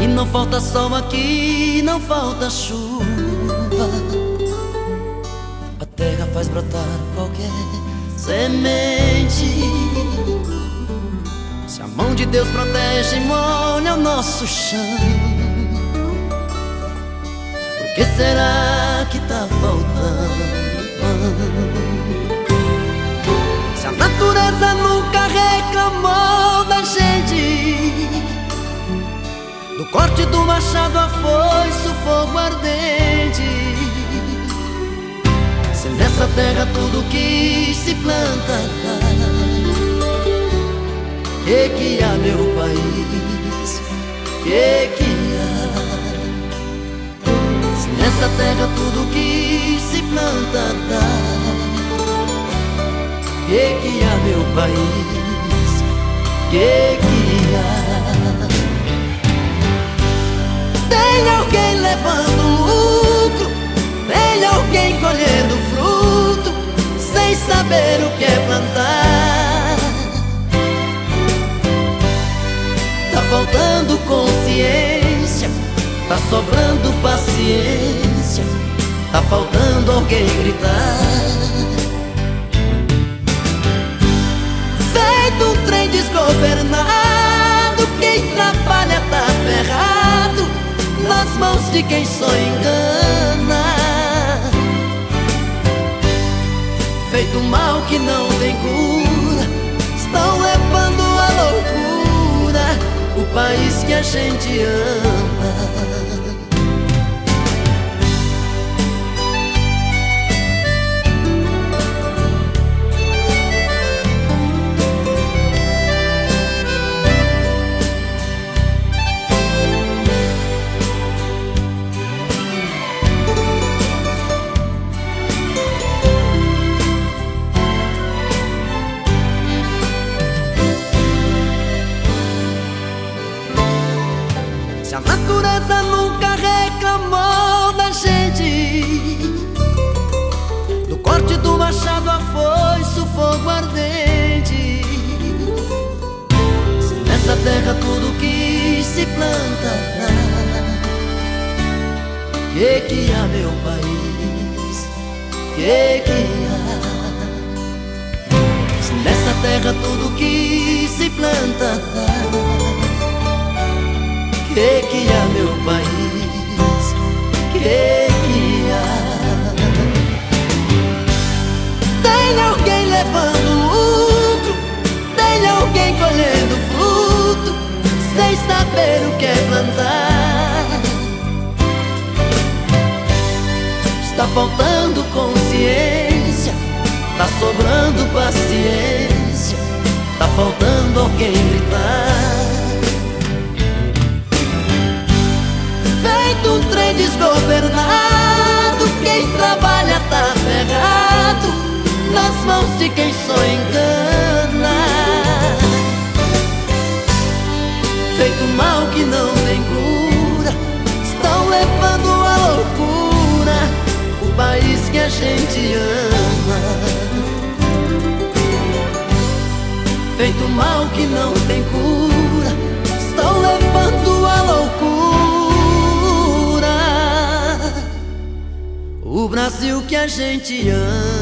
E não falta sol aqui, não falta chuva. A terra faz brotar qualquer semente. Se a mão de Deus protege e molha o nosso chão, por que será que tá faltando pão? Se a natureza nunca reclamou da gente, do corte do machado, a foice, o fogo ardente. Se nessa terra tudo que se planta dá, que há, meu país, que há? Se nessa terra tudo que se planta dá, que há, meu país, que há? Tem alguém levando lucro, tem alguém colhendo fruto, sem saber o que é plantar. Tá faltando consciência, tá sobrando paciência, tá faltando alguém gritar. Feito um trem desgovernado, quem trabalha tá ferrado nas mãos de quem só engana. Feito mal que não tem cura, estão levando à loucura o país que a gente ama. Se a natureza nunca reclamou da gente, do corte do machado, a foice, o fogo ardente. Se nessa terra tudo que se planta dá, que há, meu país, que há? Se nessa terra tudo que se planta dá, que há, meu país, que há? Tem alguém levando lucro, tem alguém colhendo fruto, sem saber o que é plantar. Está faltando consciência, tá sobrando paciência, tá faltando alguém gritar. Feito um trem desgovernado, quem trabalha tá ferrado nas mãos de quem só engana. Feito mal que não tem cura, estão levando à loucura o país que a gente ama. Feito mal que não tem cura, estão levando à loucura o Brasil que a gente ama.